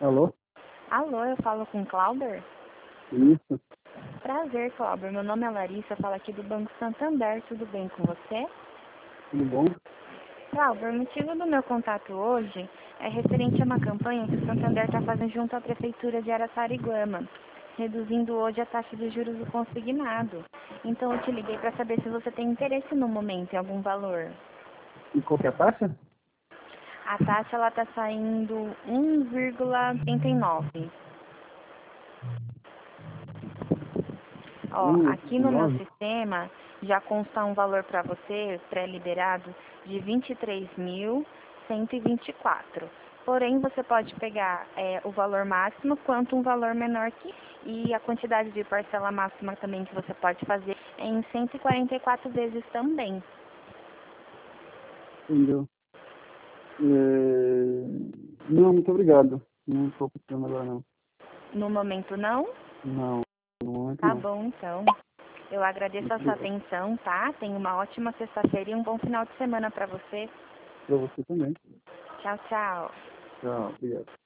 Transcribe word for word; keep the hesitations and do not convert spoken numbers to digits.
Alô? Alô, eu falo com o Clauber? Isso, Prazer, Clauber. Meu nome é Larissa, eu falo aqui do Banco Santander. Tudo bem com você? tudo bom? Clauber, o motivo do meu contato hoje é referente a uma campanha que o Santander está fazendo junto à Prefeitura de Araçariguama, reduzindo hoje a taxa de juros do consignado. Então eu te liguei para saber se você tem interesse no momento em algum valor. E qual que é a taxa? A taxa ela está saindo um vírgula oitenta e nove. Ó, aqui no meu um vírgula nove? sistema já consta um valor para você, pré-liberado, de vinte e três mil cento e vinte e quatro. Porém, você pode pegar é, o valor máximo quanto um valor menor que e a quantidade de parcela máxima também que você pode fazer é em cento e quarenta e quatro vezes também. Entendeu? É... Não, muito obrigado. Não estou precisando agora, não. No momento não? Não, no momento Tá não. bom, então. Eu agradeço Muito a sua obrigado. atenção, tá? Tenha uma ótima sexta-feira e um bom final de semana para você. Para você também. Tchau, tchau. Tchau, obrigado.